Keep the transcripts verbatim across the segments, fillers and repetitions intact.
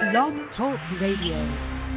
Blog Talk Radio.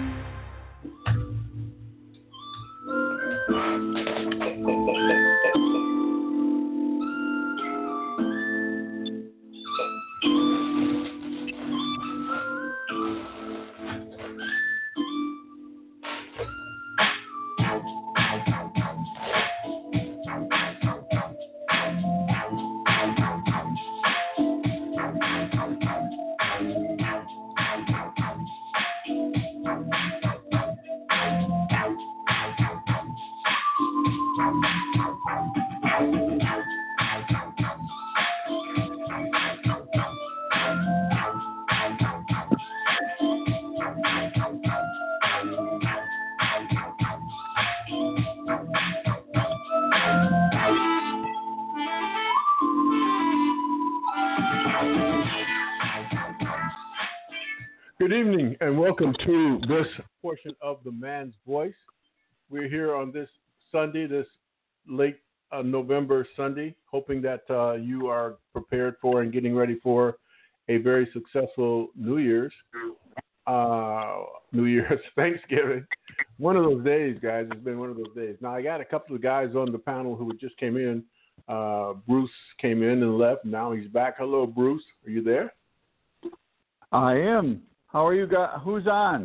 Good evening and welcome to this portion of The Man's Voice. We're here on this Sunday, this late uh, November Sunday, hoping that uh, you are prepared for and getting ready for a very successful New Year's, uh, New Year's, Thanksgiving. One of those days, guys. It's been one of those days. Now, I got a couple of guys on the panel who just came in. Uh, Bruce came in and left. Now he's back. Hello, Bruce. Are you there? I am. How are you guys? Who's on?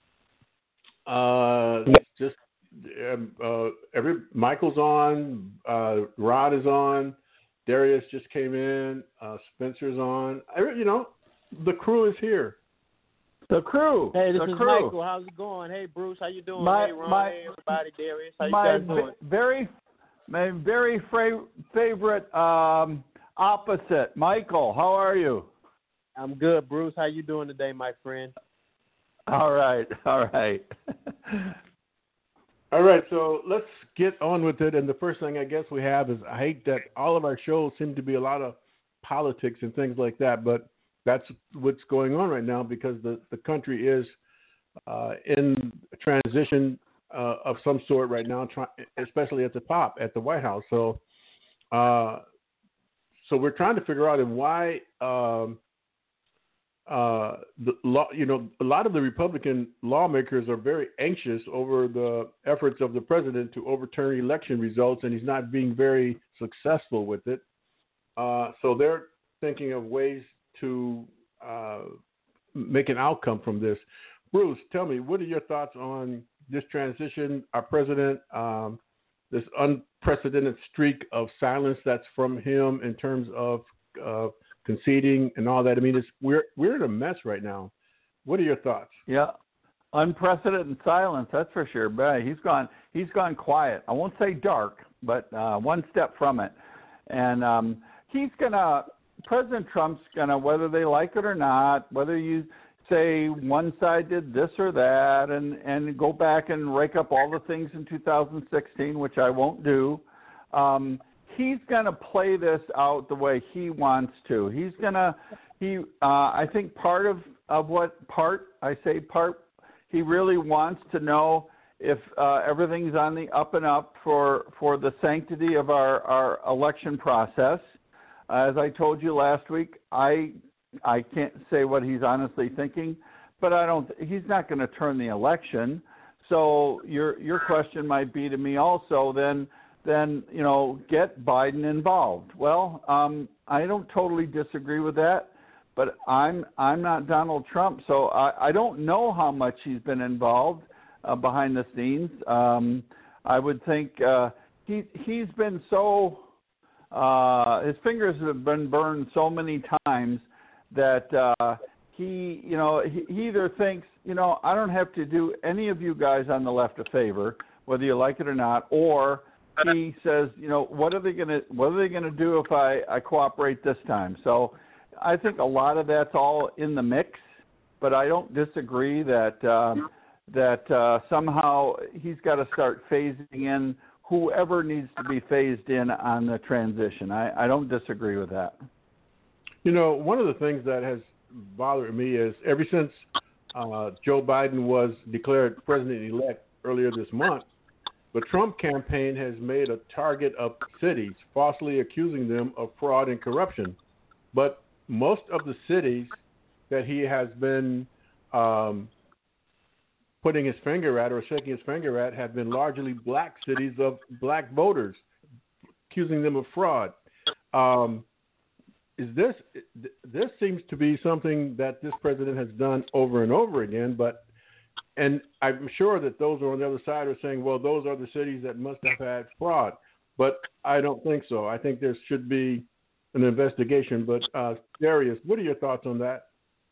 Uh, just um, uh, every Michael's on. Uh, Rod is on. Darius just came in. Uh, Spencer's on. Every, you know, the crew is here. The crew. Hey, this the is crew. Michael. How's it going? Hey, Bruce. How you doing? My, hey, Ron. my, hey, everybody. Darius. How you my guys doing? very, my very fra- favorite um, opposite, Michael. How are you? I'm good, Bruce. How you doing today, my friend? All right, all right. All right, so let's get on with it. And the first thing I guess we have is I hate that all of our shows seem to be a lot of politics and things like that, but that's what's going on right now because the, the country is uh, in a transition uh, of some sort right now, try, especially at the top, at the White House. So, uh, so we're trying to figure out why. Um, Uh, the law, you know, a lot of the Republican lawmakers are very anxious over the efforts of the president to overturn election results, and he's not being very successful with it. Uh, so they're thinking of ways to uh, make an outcome from this. Bruce, tell me, what are your thoughts on this transition? Our president, um, this unprecedented streak of silence that's from him in terms of uh, conceding and all that. I mean, it's, we're we're in a mess right now. What are your thoughts? Yeah, unprecedented silence. That's for sure. But he's gone. He's gone quiet. I won't say dark, but uh, one step from it. And um, he's gonna. President Trump's gonna, whether they like it or not, whether you say one side did this or that, and and go back and rake up all the things in two thousand sixteen, which I won't do. Um, He's going to play this out the way he wants to. He's going to, he, uh, I think part of, of what part, I say part, he really wants to know if uh, everything's on the up and up for, for the sanctity of our, our election process. As I told you last week, I, I can't say what he's honestly thinking, but I don't, he's not going to turn the election. So your, your question might be to me also then, then, you know, get Biden involved. Well, um, I don't totally disagree with that, but I'm I'm not Donald Trump, so I, I don't know how much he's been involved uh, behind the scenes. Um, I would think uh, he, he's been so, uh, his fingers have been burned so many times that uh, he, you know, he, he either thinks, you know, I don't have to do any of you guys on the left a favor, whether you like it or not, or he says, you know, what are they going to what are they going to do if I, I cooperate this time? So I think a lot of that's all in the mix, but I don't disagree that uh, that uh, somehow he's got to start phasing in whoever needs to be phased in on the transition. I, I don't disagree with that. You know, one of the things that has bothered me is ever since uh, Joe Biden was declared president-elect earlier this month, the Trump campaign has made a target of cities, falsely accusing them of fraud and corruption. But most of the cities that he has been um, putting his finger at or shaking his finger at have been largely black cities of black voters, accusing them of fraud. Um, is this this seems to be something that this president has done over and over again, but and I'm sure that those on the other side are saying, well, those are the cities that must have had fraud, but I don't think so. I think there should be an investigation. But uh, Darius, what are your thoughts on that?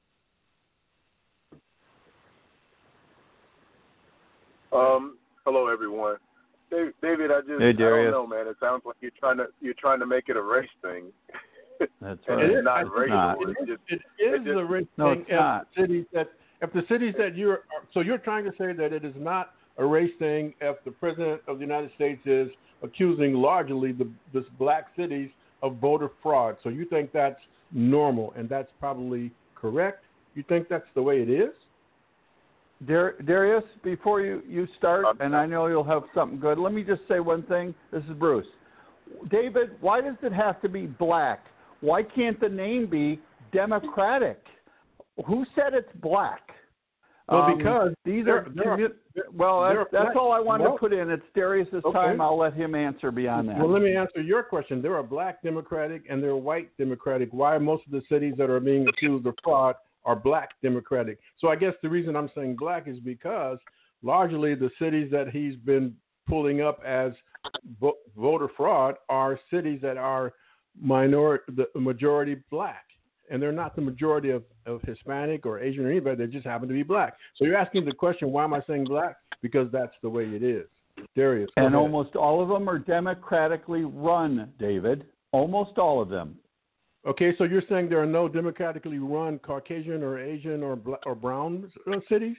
Um, hello, everyone. Dave, David, I just hey, I Darius. don't know, man. It sounds like you're trying to you're trying to make it a race thing. That's and right. it's not It race. not. It's It, just, it is it just, the race no, thing it's if not. the cities that if the cities that you're so you're trying to say that it is not a race thing if the president of the United States is accusing largely the this black cities of voter fraud. So you think that's normal and that's probably correct? You think that's the way it is? Dar- Darius, before you, you start, and I know you'll have something good, let me just say one thing. This is Bruce. David, why does it have to be black? Why can't the name be Democratic? Who said it's black? Well, Um, because these there- are, there are- commu- well, there that's, are that's all I wanted well, to put in. It's Darius's okay. time. I'll let him answer beyond that. Well, let me answer your question. There are black Democratic and there are white Democratic. Why are most of the cities that are being accused of fraud are black Democratic? So I guess the reason I'm saying black is because largely the cities that he's been pulling up as vo- voter fraud are cities that are minor, the majority black. And they're not the majority of, of Hispanic or Asian or anybody. They just happen to be black. So you're asking the question, why am I saying black? Because that's the way it is. Darius. And ahead. almost all of them are democratically run, David. Almost all of them. Okay, so you're saying there are no democratically run Caucasian or Asian or bla- or brown uh, cities?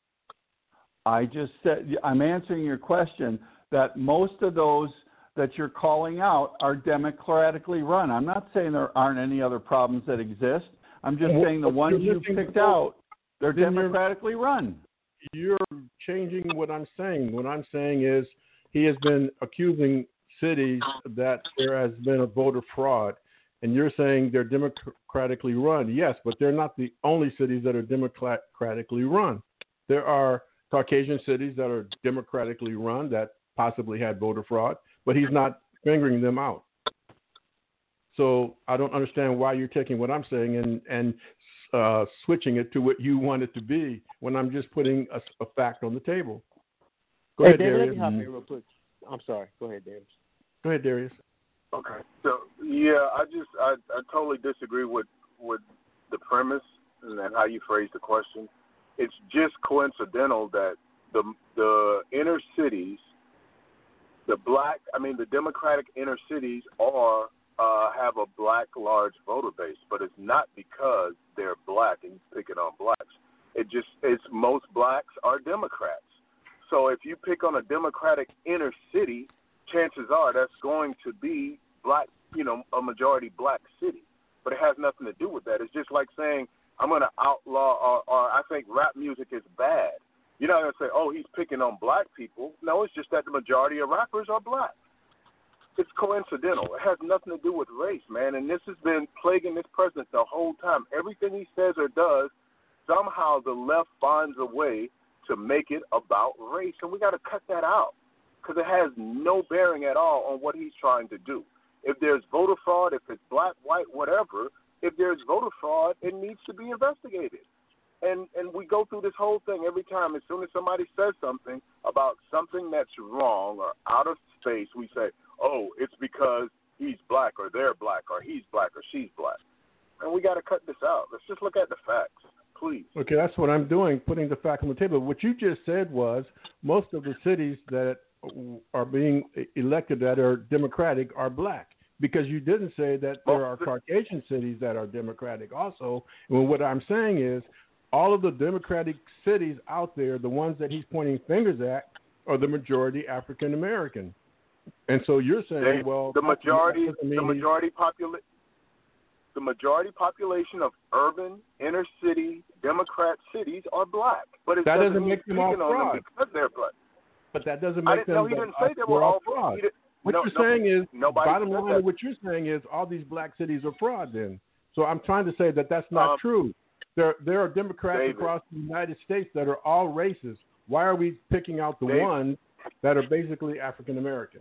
I just said, I'm answering your question that most of those that you're calling out are democratically run. I'm not saying there aren't any other problems that exist. I'm just Well, saying the ones you picked out, they're Then you're- democratically run. You're changing what I'm saying. What I'm saying is he has been accusing cities that there has been a voter fraud, and you're saying they're democratically run. Yes, but they're not the only cities that are democratically run. There are Caucasian cities that are democratically run that possibly had voter fraud, but he's not fingering them out. So I don't understand why you're taking what I'm saying and, and uh, switching it to what you want it to be when I'm just putting a, a fact on the table. Go hey, ahead, David, Darius. let me hop in real quick. I'm sorry. Go ahead, Darius. Go ahead, Darius. Okay. So yeah, I just I, I totally disagree with with the premise and then how you phrase the question. It's just coincidental that the the inner cities, the black, I mean the Democratic inner cities are uh, have a black large voter base, but it's not because they're black and you're picking on blacks. It just it's most blacks are Democrats. So if you pick on a Democratic inner city, chances are that's going to be black, you know, a majority black city. But it has nothing to do with that. It's just like saying I'm going to outlaw or, or I think rap music is bad. You're not going to say, oh, he's picking on black people. No, it's just that the majority of rappers are black. It's coincidental. It has nothing to do with race, man. And this has been plaguing this president the whole time. Everything he says or does, somehow the left finds a way to make it about race. And we got to cut that out because it has no bearing at all on what he's trying to do. If there's voter fraud, if it's black, white, whatever, if there's voter fraud, it needs to be investigated. And and we go through this whole thing every time. As soon as somebody says something about something that's wrong or out of space, we say, oh, it's because he's black or they're black or he's black or she's black. And we got to cut this out. Let's just look at the facts, please. Okay, that's what I'm doing, putting the fact on the table. What you just said was most of the cities that are being elected that are Democratic are black, because you didn't say that there are Caucasian cities that are Democratic also. And what I'm saying is all of the Democratic cities out there, the ones that he's pointing fingers at, are the majority African American. And so you're saying, They, well, the majority, the mean majority popula- the majority population of urban inner city Democrat cities are black. But it that doesn't, doesn't make them all fraud. them because they're black. But that doesn't I make didn't them. know he didn't say they were all fraud. What no, you're no, saying is, bottom line that. of what you're saying is all these black cities are fraud then. So I'm trying to say that that's not um, true. There, there are Democrats David. across the United States that are all racist. Why are we picking out the David. ones that are basically African American?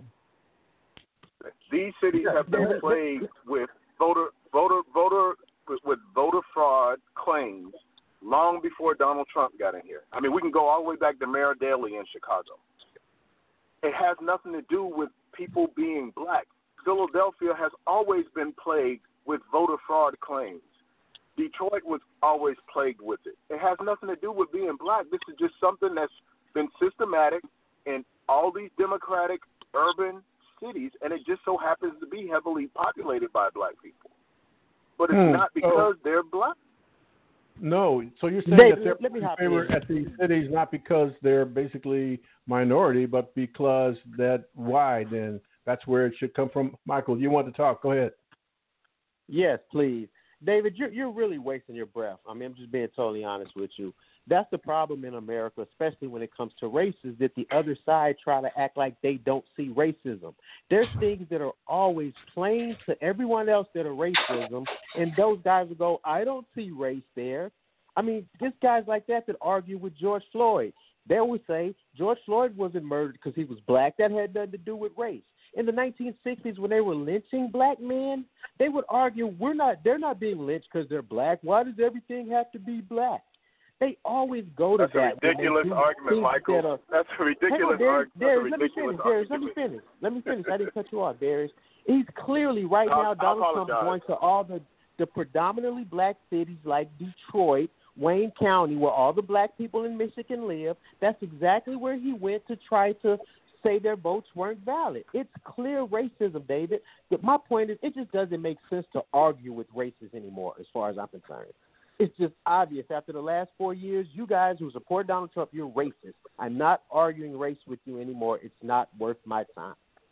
These cities have been plagued with voter, voter, voter, with, with voter fraud claims long before Donald Trump got in here. I mean, we can go all the way back to Mayor Daley in Chicago. It has nothing to do with people being black. Philadelphia has always been plagued with voter fraud claims. Detroit was always plagued with it. It has nothing to do with being black. This is just something that's been systematic in all these democratic urban cities, and it just so happens to be heavily populated by black people. But it's Hmm. not because Oh. they're black. No, so you're saying David, that they're let me in hop favor in. at these cities not because they're basically minority, but because that why then that's where it should come from. Michael, you want to talk? Go ahead. Yes, please. David, you're, you're really wasting your breath. I mean, I'm just being totally honest with you. That's the problem in America, especially when it comes to race, is that the other side try to act like they don't see racism. There's things that are always plain to everyone else that are racism, and those guys will go, I don't see race there. I mean, there's guys like that that argue with George Floyd. They would say George Floyd wasn't murdered because he was black. That had nothing to do with race. In the nineteen sixties, when they were lynching black men, they would argue we're not. They're not being lynched because they're black. Why does everything have to be black? They always go to That's that. a ridiculous argument, Michael. That are, That's a ridiculous Darius, argument. Darius, let me ridiculous finish. Darius, let me argument. finish. Let me finish. I didn't cut you off, Darius. He's clearly right I- now. I Donald Trump apologize. going to all the the predominantly black cities like Detroit, Wayne County, where all the black people in Michigan live. That's exactly where he went to try to say their votes weren't valid. It's clear racism, David. But my point is, it just doesn't make sense to argue with racists anymore, as far as I'm concerned. It's just obvious. After the last four years, you guys who support Donald Trump, you're racist. I'm not arguing race with you anymore. It's not worth my time.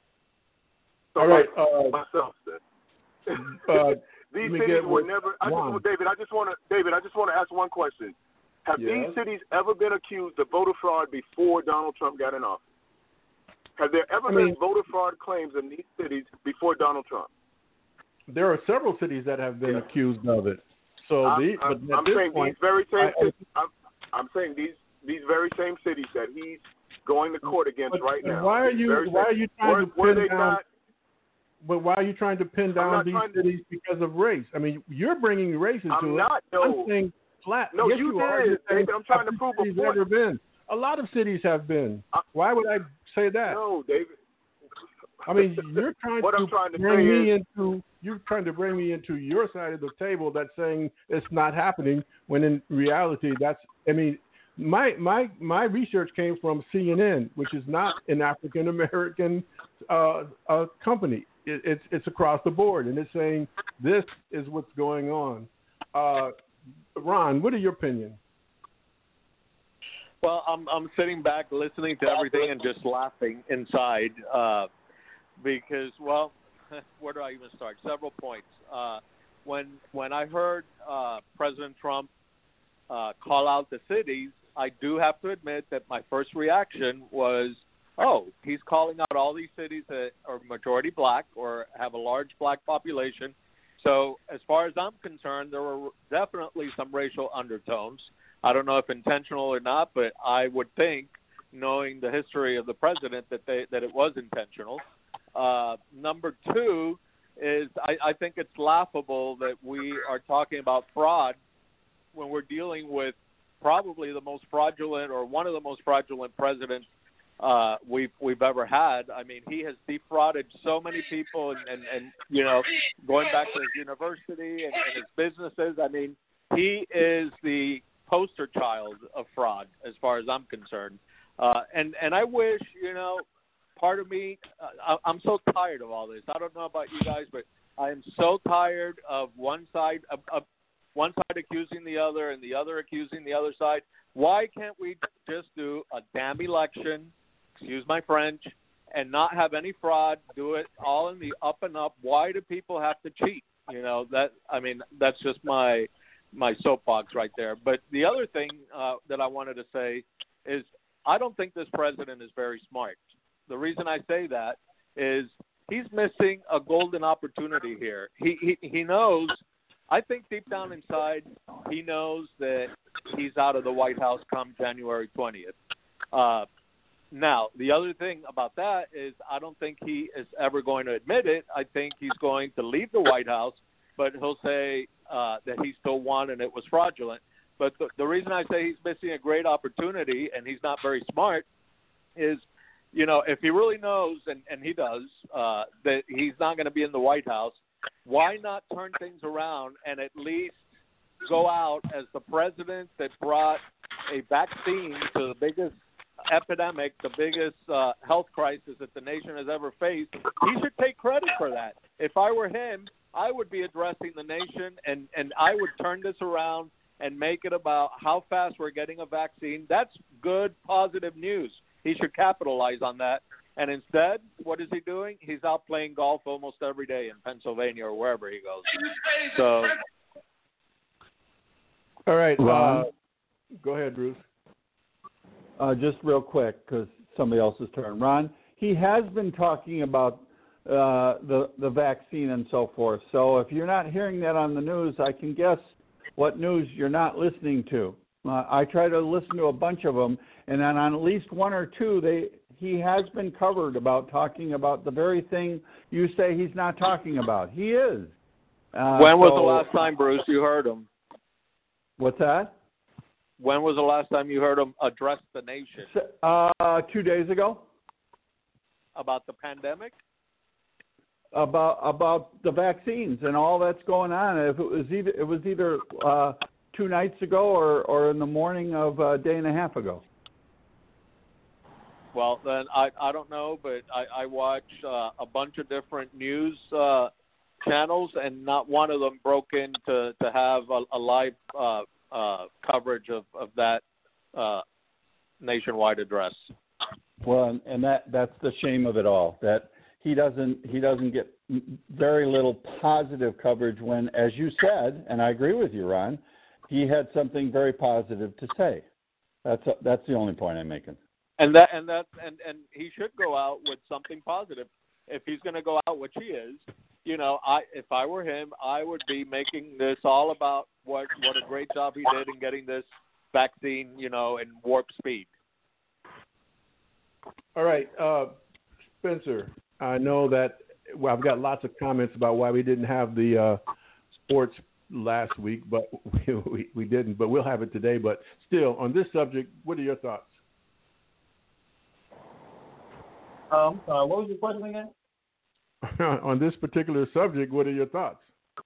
So All right, like uh, myself then. Uh, These let me cities get were with never. I Juan. just, David, I just want to, David, I just want to ask one question. Have Yes. these cities ever been accused of voter fraud before Donald Trump got in office? Have there ever I been mean- voter fraud claims in these cities before Donald Trump? There are several cities that have been Yeah. accused of it. So I'm, the, I'm, but at I'm this saying point, these very same. I- I- cities, I'm, I'm saying these these very same cities that he's going to court against but, right but now. why are These you very why same- are you trying were, to were pin they down? not? But why are you trying to pin down not these trying to- cities because of race? I mean, you're bringing race into I'm it. not, no. I'm saying flat. No, yes, you you are. did, You're saying, David. I'm trying have to prove a cities point. ever been? A lot of cities have been. I- Why would I say that? No, David. I mean, you're trying what to I'm trying to bring say me is, into you're trying to bring me into your side of the table that's saying it's not happening when in reality that's I mean my my my research came from C N N, which is not an African American uh, uh, company. It, it's it's across the board, and it's saying this is what's going on. Uh, Ron, what are your opinion? Well, I'm I'm sitting back listening to everything and just laughing inside uh, because, well, where do I even start? Several points. Uh, when when I heard uh, President Trump uh, call out the cities, I do have to admit that my first reaction was, oh, he's calling out all these cities that are majority black or have a large black population. So as far as I'm concerned, there were definitely some racial undertones. I don't know if intentional or not, but I would think, knowing the history of the president, that they that it was intentional. Uh, number two is I, I think it's laughable that we are talking about fraud when we're dealing with probably the most fraudulent or one of the most fraudulent presidents uh, we've we've ever had. I mean, he has defrauded so many people, and, and, and you know, going back to his university and, and his businesses. I mean, he is the poster child of fraud as far as I'm concerned. Uh, and, and I wish, you know, part of me, uh, I'm so tired of all this. I don't know about you guys, but I am so tired of one side, of, of one side accusing the other and the other accusing the other side. Why can't we just do a damn election, excuse my French, and not have any fraud, do it all in the up and up? Why do people have to cheat? You know, that, I mean, that's just my, my soapbox right there. But the other thing uh, that I wanted to say is I don't think this president is very smart. The reason I say that is he's missing a golden opportunity here. He he, he knows I think deep down inside, he knows that he's out of the White House come January twentieth. Uh, now, the other thing about that is I don't think he is ever going to admit it. I think he's going to leave the White House, but he'll say uh, that he still won and it was fraudulent. But the, the reason I say he's missing a great opportunity and he's not very smart is, you know, if he really knows, and, and he does, uh, that he's not going to be in the White House, why not turn things around and at least go out as the president that brought a vaccine to the biggest epidemic, the biggest uh, health crisis that the nation has ever faced? He should take credit for that. If I were him, I would be addressing the nation, and, and I would turn this around and make it about how fast we're getting a vaccine. That's good, positive news. He should capitalize on that. And instead, what is he doing? He's out playing golf almost every day in Pennsylvania or wherever he goes. So, all right. Ron? Uh, go ahead, Bruce. Uh, just real quick, because somebody else's turn. Ron, he has been talking about uh, the the vaccine and so forth. So if you're not hearing that on the news, I can guess what news you're not listening to. Uh, I try to listen to a bunch of them, and then on at least one or two, they he has been covered about talking about the very thing you say he's not talking about. He is. Uh, when was so, the last time, Bruce, you heard him? What's that? When was the last time you heard him address the nation? Uh, two days ago. About the pandemic? About about the vaccines and all that's going on. If it was either it was either uh, two nights ago or, or in the morning of a day and a half ago. Well, then I I don't know, but I, I watch uh, a bunch of different news uh, channels, and not one of them broke in to, to have a, a live uh, uh, coverage of, of that uh, nationwide address. Well, and that that's the shame of it all. That he doesn't he doesn't get very little positive coverage when, as you said, and I agree with you, Ron, he had something very positive to say. That's a, that's the only point I'm making. And that and that and, and he should go out with something positive. If he's going to go out, which he is, you know, I if I were him, I would be making this all about what what a great job he did in getting this vaccine, you know, in warp speed. All right, uh, Spencer, I know that well, I've got lots of comments about why we didn't have the uh, sports last week, but we, we, we didn't. But we'll have it today. But still, on this subject, what are your thoughts? Um, uh, what was your question again? On this particular subject, what are your thoughts?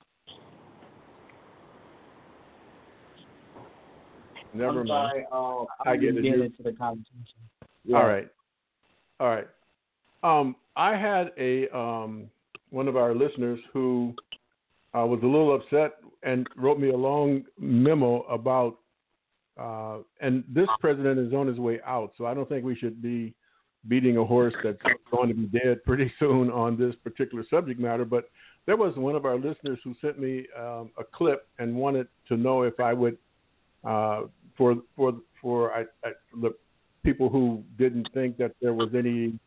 Never I'm mind. sorry, uh, I I get didn't it. get You- into the conversation. Yeah. All right. All right. Um, I had a um, one of our listeners who uh, was a little upset and wrote me a long memo about, uh, and this president is on his way out, so I don't think we should be beating a horse that's going to be dead pretty soon on this particular subject matter. But there was one of our listeners who sent me um, a clip and wanted to know if I would, uh, for for for I, I, the people who didn't think that there was anything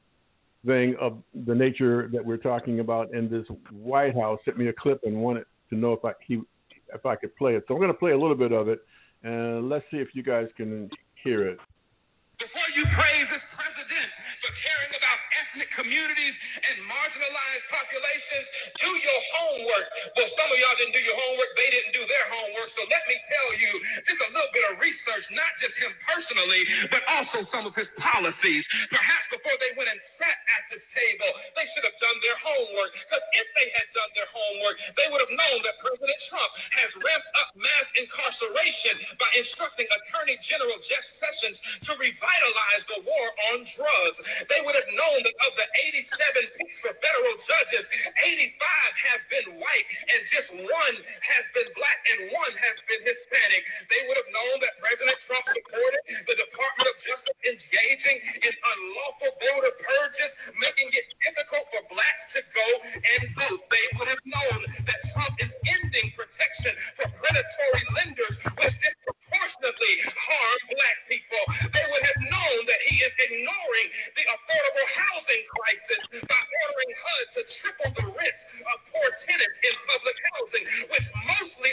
of the nature that we're talking about in this White House, sent me a clip and wanted to know if I he if I could play it. So I'm going to play a little bit of it, and let's see if you guys can hear it. Before you praise this president for caring about ethnic communities and marginalized populations, do your homework. Well, some of y'all didn't do your homework. They didn't do their homework. So let me tell you just a little bit of research, not just him personally, but also some of his policies. Perhaps before they went and sat at this table, they should have done their homework. Because if they had done their homework, they would have known that President Trump has ramped up mass incarceration by instructing Attorney General Jeff Sessions to revitalize the war on drugs. They would have known that of the eighty-seven picks for federal judges, eighty-five have been white and just one has been black and one has been Hispanic. They would have known that President Trump supported the Department of Justice engaging in unlawful voter purges, making it difficult for blacks to go and vote. They would have known that Trump is ending protection for predatory lenders, which disproportionately harm black people. They would have known that he is ignoring the affordable housing crisis by ordering H U D to triple the risk of poor tenants in public housing, which mostly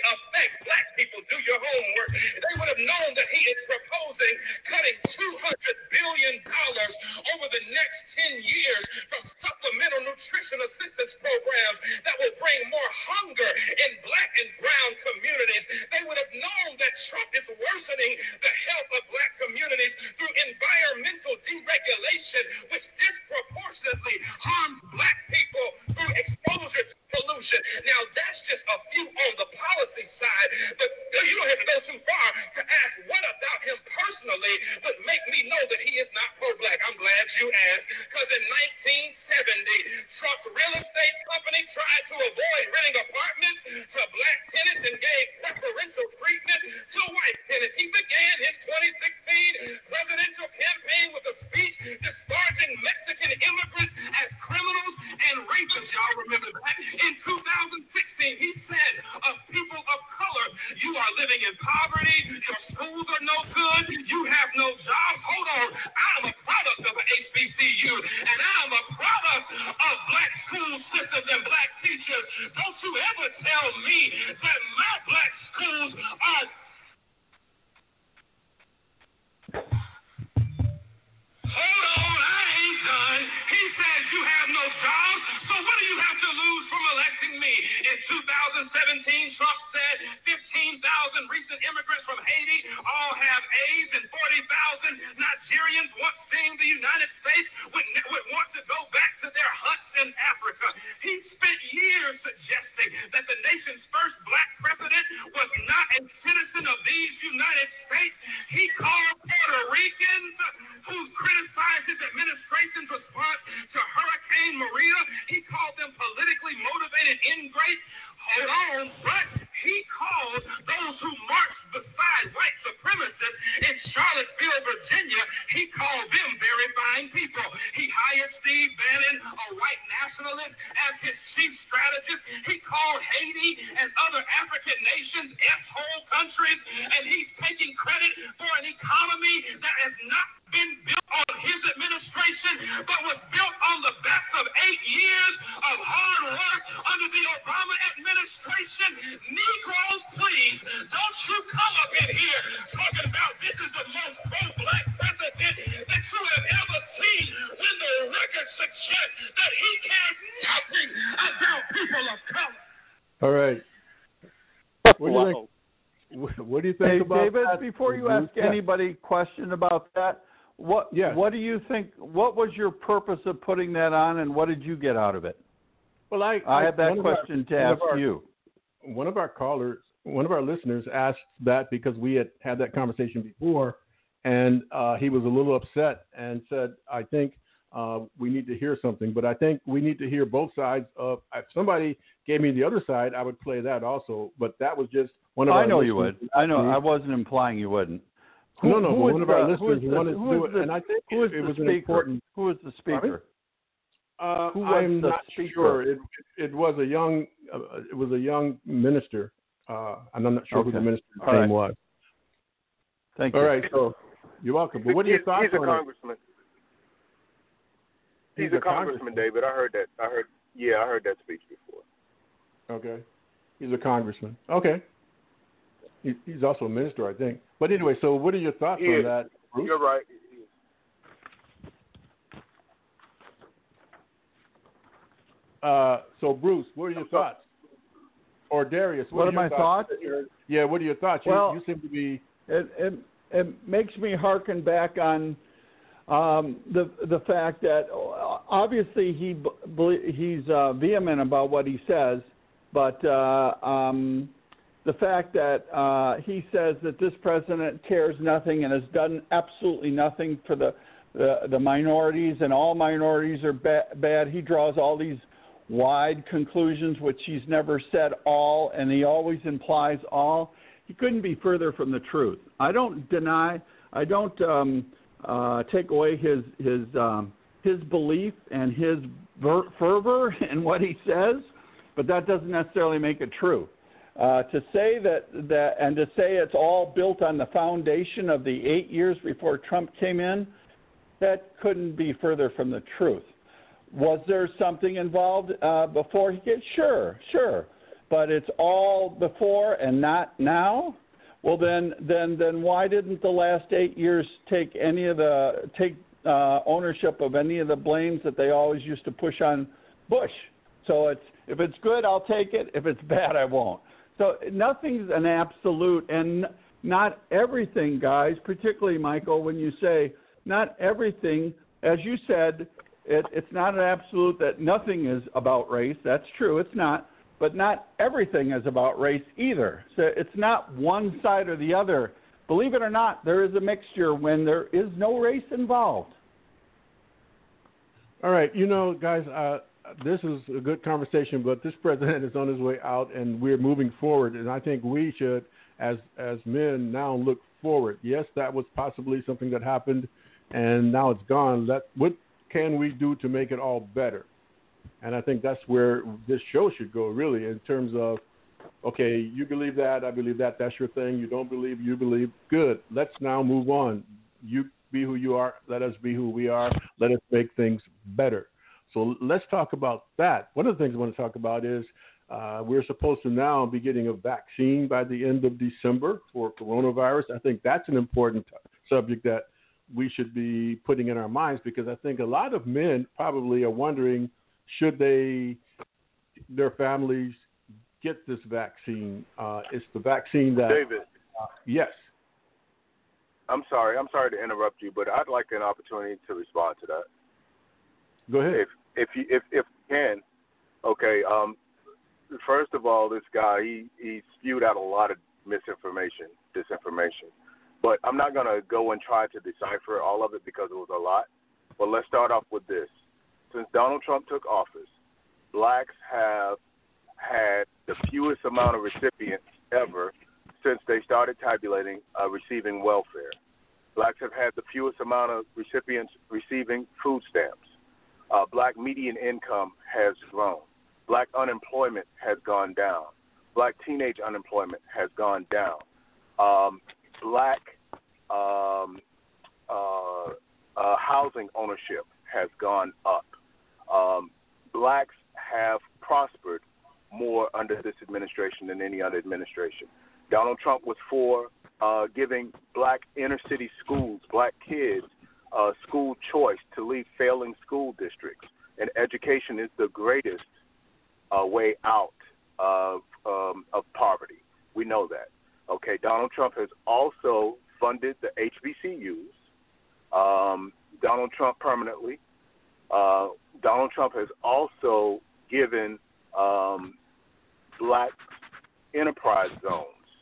is worsening the health of black communities through environmental deregulation, which disproportionately harms black people through exposure to pollution. Now, that's just a few on the policy side, but you don't have to go too far to ask what about him personally would make me know that he is not pro-black. I'm glad you asked, because in nineteen seventy, Trump's real estate company tried to avoid renting apartments to black tenants and gave preferential treatment to white tenants. He began his twenty sixteen presidential campaign with a speech disparaging Mexican immigrants as criminals and rapists. Y'all remember that? In two thousand sixteen, he said of people of color, you are living in poverty, your schools are no good, you have no jobs. Hold on, I'm a product of an H B C U, and I'm a product of black school systems and black teachers. Don't you ever tell me that my black schools are... Hold on, I ain't done. He says you have no jobs, so what do you have to lose from electing me? In two thousand seventeen, Trump said fifteen thousand recent immigrants from Haiti all have AIDS, and forty thousand Nigerians once seeing the United States would, would want to go back to their huts in Africa. He spent years suggesting that the nation's first black president was not a citizen of these United States. He called Puerto Ricans who criticized his administration's response to Hurricane Maria. He called them politically motivated ingrates. Hold on, but he called those who marched beside white supremacists in Charlottesville, Virginia, he called them very fine people. He hired Steve Bannon, a white nationalist, as his chief strategist. He called Haiti and other African nations S-hole countries, and he's taking credit for an economy that has not been built on his administration, but was built on the backs of eight years of hard work under the Obama administration. Negroes, please, don't you come up in here talking about this is the most pro-black president that you have ever seen when the record suggests that he cares nothing about people of color. All right. What do you think? What do you think hey, about David, that? before you ask yeah. anybody a question about that, what yes. what do you think? What was your purpose of putting that on, and what did you get out of it? Well, I I, I have that question our, to ask our, you. One of our callers, one of our listeners, asked that because we had had that conversation before, and uh, he was a little upset and said, "I think uh, we need to hear something." But I think we need to hear both sides of. If somebody gave me the other side, I would play that also. But that was just one of I our. know you would. I know. Me. I wasn't implying you wouldn't. Who, no, no. Who But one of our the, listeners the, wanted to do it, the, and I think who is it, it the was speaker? an important. Who is the speaker? Uh, Who was I'm the not speaker? sure. It, it was a young. Uh, it was a young minister, uh, and I'm not sure okay. who the minister's All name right. was. Thank All you. right, so you're welcome. But what are your thoughts He's a on congressman. it? He's, He's a, a congressman, congressman, David. I heard that. I heard. Yeah, I heard that speech before. Okay, he's a congressman. Okay, he, he's also a minister, I think. But anyway, so what are your thoughts he on is. that, Bruce? You're right. Uh, so Bruce, what are your thoughts? Or Darius, what, what are, are my thoughts? thoughts? Yeah, what are your thoughts? You, well, you seem to be. It, it it makes me hearken back on um, the the fact that obviously he he's uh, vehement about what he says, but uh, um, the fact that uh, he says that this president cares nothing and has done absolutely nothing for the the, the minorities, and all minorities are ba- bad. He draws all these wide conclusions, which he's never said all, and he always implies all. He couldn't be further from the truth. I don't deny, I don't um, uh, take away his his um, his belief and his ver- fervor in what he says, but that doesn't necessarily make it true. Uh, to say that that and to say it's all built on the foundation of the eight years before Trump came in, that couldn't be further from the truth. Was there something involved uh, before he gets? Sure, sure. But it's all before and not now? Well, then, then, then why didn't the last eight years take any of the take uh, ownership of any of the blames that they always used to push on Bush? So it's if it's good, I'll take it. If it's bad, I won't. So nothing's an absolute. And not everything, guys, particularly, Michael, when you say not everything, as you said, it, it's not an absolute that nothing is about race. That's true. It's not. But not everything is about race either. So it's not one side or the other. Believe it or not, there is a mixture when there is no race involved. All right. You know, guys, uh, this is a good conversation, but this president is on his way out, and we're moving forward. And I think we should, as as men, now look forward. Yes, that was possibly something that happened, and now it's gone. That, what can we do to make it all better? And I think that's where this show should go, really, in terms of, okay, you believe that, I believe that, that's your thing. You don't believe, you believe. Good. Let's now move on. You be who you are. Let us be who we are. Let us make things better. So let's talk about that. One of the things I want to talk about is uh, we're supposed to now be getting a vaccine by the end of December for coronavirus. I think that's an important subject that we should be putting in our minds, because I think a lot of men probably are wondering, should they, their families, get this vaccine? Uh, it's the vaccine that... David. Uh, yes. I'm sorry. I'm sorry to interrupt you, but I'd like an opportunity to respond to that. Go ahead. If if you if if you can, okay. Um, first of all, this guy he he spewed out a lot of misinformation, disinformation. But I'm not gonna go and try to decipher all of it because it was a lot. But let's start off with this. Since Donald Trump took office, blacks have had the fewest amount of recipients ever since they started tabulating uh, receiving welfare. Blacks have had the fewest amount of recipients receiving food stamps. Uh, black median income has grown. Black unemployment has gone down. Black teenage unemployment has gone down. Um, black um, uh, uh, housing ownership has gone up. Um, blacks have prospered more under this administration than any other administration. Donald Trump was for uh, giving black inner city schools, black kids, uh, school choice to leave failing school districts. And education is the greatest uh, way out of, um, of poverty. We know that. Okay, Donald Trump has also funded the H B C Us. Um, Donald Trump permanently. Uh, Donald Trump has also given um, black enterprise zones.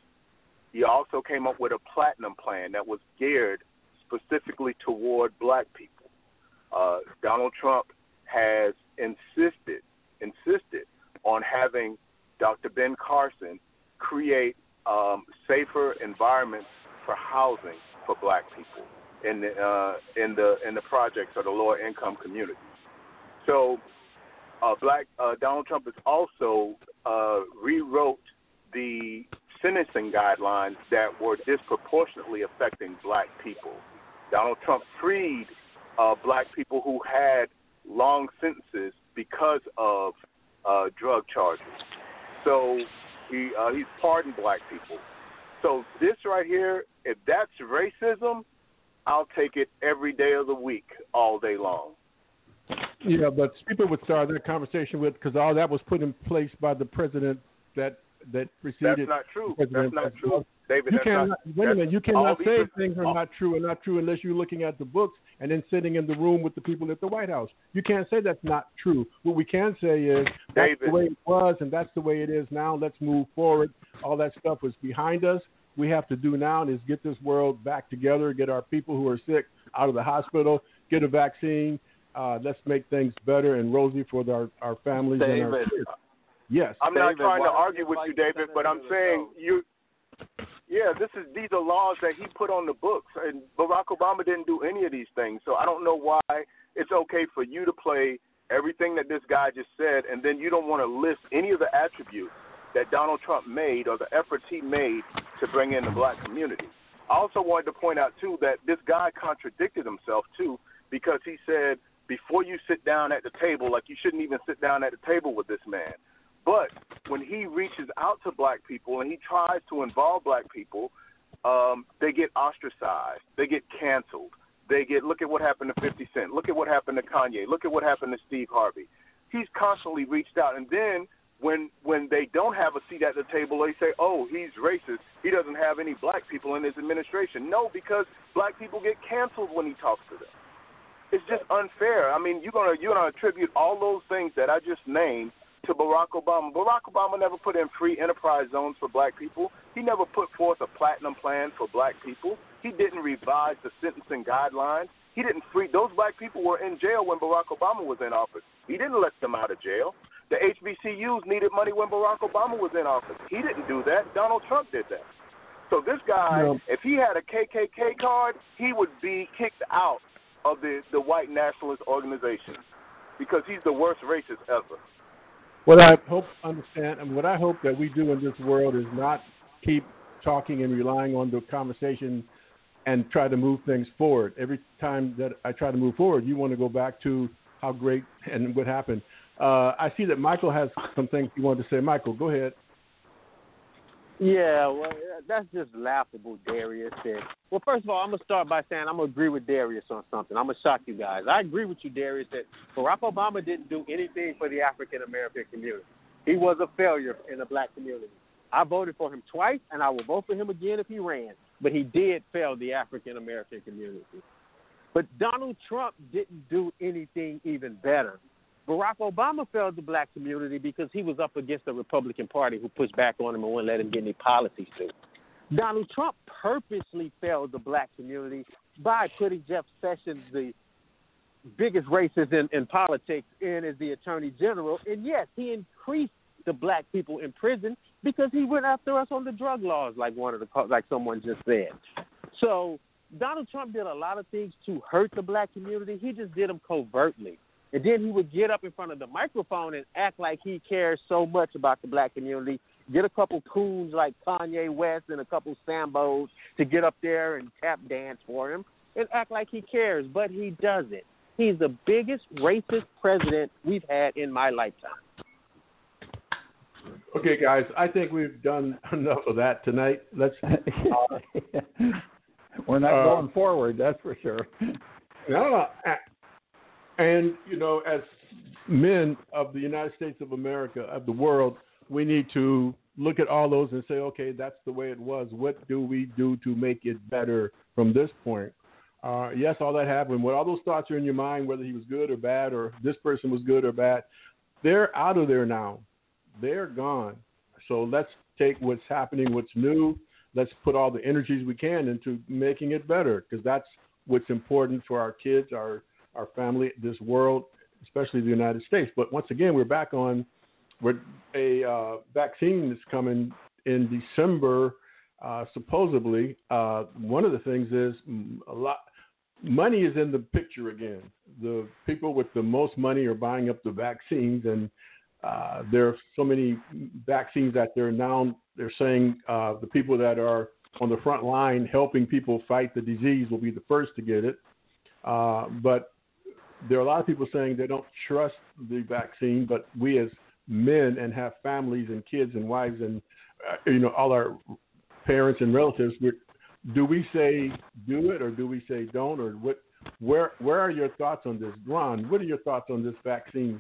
He also came up with a platinum plan that was geared specifically toward black people. Uh, Donald Trump has insisted insisted on having Doctor Ben Carson create um, safer environments for housing for black people in the uh, in the in the projects of the lower income communities. So, uh, black uh, Donald Trump has also uh, rewrote the sentencing guidelines that were disproportionately affecting black people. Donald Trump freed uh, black people who had long sentences because of uh, drug charges. So he uh, he's pardoned black people. So this right here, if that's racism, I'll take it every day of the week, all day long. Yeah, but people would start their conversation with, because all that was put in place by the president that that preceded. That's not true. President. That's not true, David. You that's cannot, not, wait a minute. You cannot say these, things are all, not true and not true unless you're looking at the books and then sitting in the room with the people at the White House. You can't say that's not true. What we can say is that's David. the way it was and that's the way it is now. Let's move forward. All that stuff was behind us. We have to do now is get this world back together, get our people who are sick out of the hospital, get a vaccine. Uh, let's make things better and rosy for our, our families David. and our kids. Yes. I'm David, not trying to why argue with you, David, but I'm saying you. Yeah, this is these are laws that he put on the books, and Barack Obama didn't do any of these things. So I don't know why it's okay for you to play everything that this guy just said, and then you don't want to list any of the attributes that Donald Trump made or the efforts he made to bring in the black community. I also wanted to point out, too, that this guy contradicted himself, too, because he said before you sit down at the table, like you shouldn't even sit down at the table with this man. But when he reaches out to black people and he tries to involve black people, um, they get ostracized. They get canceled. They get, look at what happened to fifty Cent. Look at what happened to Kanye. Look at what happened to Steve Harvey. He's constantly reached out. And then when when they don't have a seat at the table, they say, oh, he's racist. He doesn't have any black people in his administration. No, because black people get canceled when he talks to them. It's just unfair. I mean, you're gonna you're gonna attribute all those things that I just named to Barack Obama. Barack Obama never put in free enterprise zones for black people. He never put forth a platinum plan for black people. He didn't revise the sentencing guidelines. He didn't free those black people were in jail when Barack Obama was in office. He didn't let them out of jail. The H B C Us needed money when Barack Obama was in office. He didn't do that. Donald Trump did that. So this guy, no. if he had a K K K card, he would be kicked out of the, the white nationalist organization because he's the worst racist ever. What I hope understand and what I hope that we do in this world is not keep talking and relying on the conversation and try to move things forward. Every time that I try to move forward, you want to go back to how great and what happened. Uh, I see that Michael has some things he wanted to say. Michael, go ahead. Yeah, well, that's just laughable, Darius said. Well, first of all, I'm going to start by saying I'm going to agree with Darius on something. I'm going to shock you guys. I agree with you, Darius, that Barack Obama didn't do anything for the African-American community. He was a failure in the black community. I voted for him twice, and I will vote for him again if he ran. But he did fail the African-American community. But Donald Trump didn't do anything even better. Barack Obama failed the black community because he was up against the Republican Party who pushed back on him and wouldn't let him get any policies through. Donald Trump purposely failed the black community by putting Jeff Sessions, the biggest racist in, in politics, in as the attorney general. And yes, he increased the black people in prison because he went after us on the drug laws, like one of the like someone just said. So Donald Trump did a lot of things to hurt the black community. He just did them covertly. And then he would get up in front of the microphone and act like he cares so much about the black community, get a couple coons like Kanye West and a couple Sambos to get up there and tap dance for him and act like he cares, but he doesn't. He's the biggest racist president we've had in my lifetime. Okay, guys, I think we've done enough of that tonight. Let's. Uh, We're not uh, going forward, that's for sure. No, no. And, you know, as men of the United States of America, of the world, we need to look at all those and say, okay, that's the way it was. What do we do to make it better from this point? Uh, yes, all that happened. When all those thoughts are in your mind, whether he was good or bad or this person was good or bad, they're out of there now. They're gone. So let's take what's happening, what's new. Let's put all the energies we can into making it better because that's what's important for our kids, our our family, this world, especially the United States. But once again, we're back on we're, a uh, vaccine that's coming in December, uh, supposedly. Uh, one of the things is a lot money is in the picture again. The people with the most money are buying up the vaccines, and uh, there are so many vaccines that they're now they're saying uh, the people that are on the front line helping people fight the disease will be the first to get it. Uh, but there are a lot of people saying they don't trust the vaccine, but we as men and have families and kids and wives and, uh, you know, all our parents and relatives, do we say do it or do we say don't? Or what? Where where are your thoughts on this? Ron, what are your thoughts on this vaccine?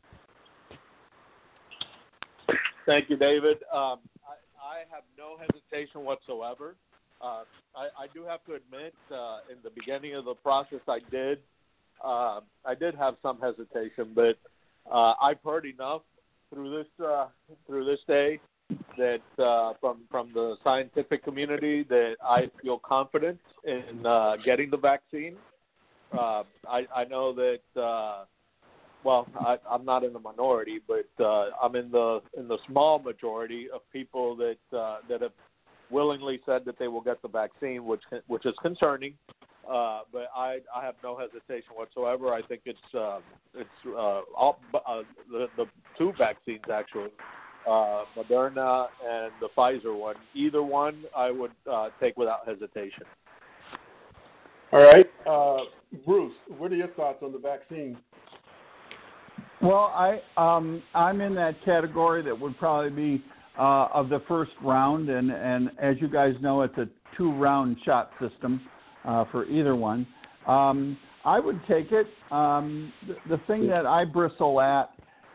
Thank you, David. Um, I, I have no hesitation whatsoever. Uh, I, I do have to admit, uh, in the beginning of the process, I did Uh, I did have some hesitation, but uh, I've heard enough through this uh, through this day that uh, from from the scientific community that I feel confident in uh, getting the vaccine. Uh, I, I know that uh, well, I, I'm not in the minority, but uh, I'm in the in the small majority of people that uh, that have willingly said that they will get the vaccine, which which is concerning. Uh, but I, I have no hesitation whatsoever. I think it's uh, it's uh, all, uh, the, the two vaccines actually, uh, Moderna and the Pfizer one. Either one I would uh, take without hesitation. All right, uh, Bruce, what are your thoughts on the vaccine? Well, I um, I'm in that category that would probably be uh, of the first round, and, and as you guys know, it's a two-round shot system. Uh, for either one. Um, I would take it. Um, the, the thing that I bristle at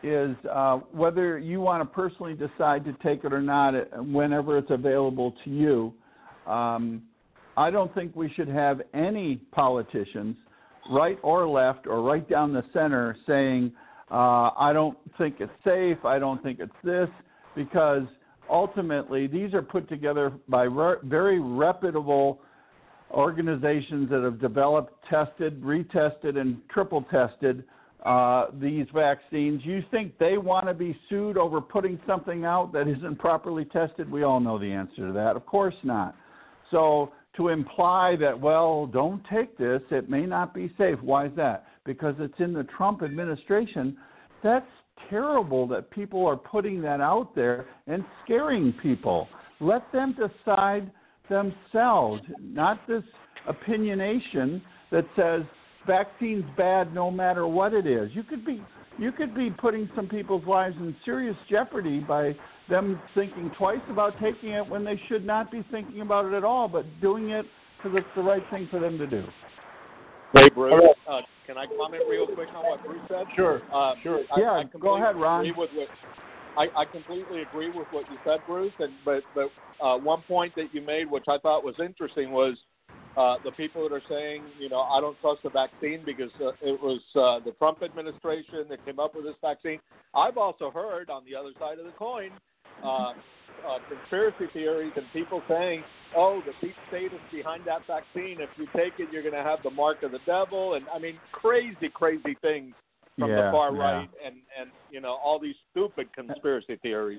is uh, whether you want to personally decide to take it or not whenever it's available to you. Um, I don't think we should have any politicians, right or left or right down the center, saying, uh, I don't think it's safe, I don't think it's this, because ultimately these are put together by re- very reputable organizations that have developed, tested, retested, and triple tested uh, these vaccines. You think they want to be sued over putting something out that isn't properly tested? We all know the answer to that. Of course not. So to imply that, well, don't take this, it may not be safe. Why is that? Because it's in the Trump administration. That's terrible that people are putting that out there and scaring people. Let them decide themselves, not this opinionation that says vaccine's bad no matter what it is. You could be you could be putting some people's lives in serious jeopardy by them thinking twice about taking it when they should not be thinking about it at all, but doing it because it's the right thing for them to do. Hey, Bruce, uh, can I comment real quick on what Bruce said? Sure, uh, sure. I, Yeah, I go ahead, Ron. Agree with what, I, I completely agree with what you said, Bruce, and, but, but uh, one point that you made, which I thought was interesting, was uh, the people that are saying, you know, I don't trust the vaccine because uh, it was uh, the Trump administration that came up with this vaccine. I've also heard on the other side of the coin uh, uh, conspiracy theories and people saying, oh, the deep state is behind that vaccine. If you take it, you're going to have the mark of the devil. And, I mean, crazy, crazy things from yeah, the far yeah. right and, and, you know, all these stupid conspiracy theories.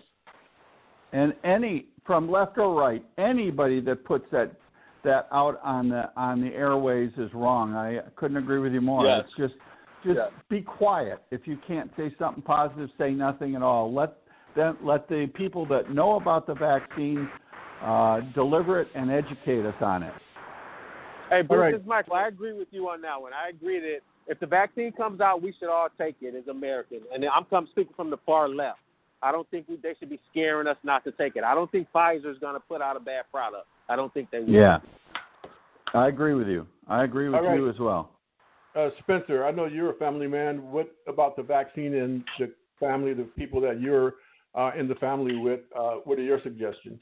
And any, from left or right, anybody that puts that that out on the on the airways is wrong. I couldn't agree with you more. Yes. It's just just yes. be quiet. If you can't say something positive, say nothing at all. Let them, let the people that know about the vaccine uh, deliver it and educate us on it. Hey, Bruce, right. this is Michael. I agree with you on that one. I agree that if the vaccine comes out, we should all take it as Americans. And I'm come speaking from the far left. I don't think we, they should be scaring us not to take it. I don't think Pfizer's going to put out a bad product. I don't think they will. Yeah, I agree with you. I agree with All you right. as well. Uh, Spencer, I know you're a family man. What about the vaccine and the family, the people that you're uh, in the family with? Uh, what are your suggestions?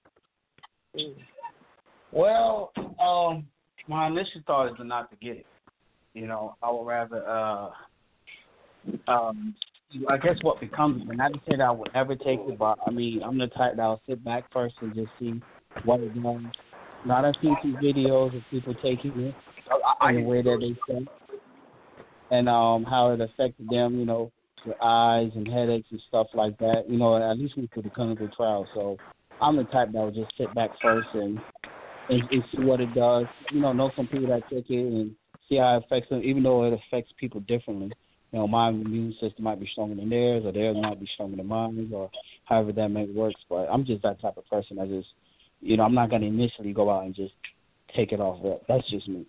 Well, um, my initial thought is not to get it. You know, I would rather, uh, um, I guess what becomes, and not to say that I would never take it, but I mean, I'm the type that I'll sit back first and just see what it does. Not I've seen some videos of people taking it in the way that they say, and um, how it affected them, you know, their eyes and headaches and stuff like that. You know, at least went through the clinical trial. So I'm the type that would just sit back first and, and, and see what it does. You know, know some people that take it and see how it affects them, even though it affects people differently. You know, my immune system might be stronger than theirs, or theirs might be stronger than mine, or however that may work. But I'm just that type of person. I just, you know, I'm not going to initially go out and just take it off rep. That's just me.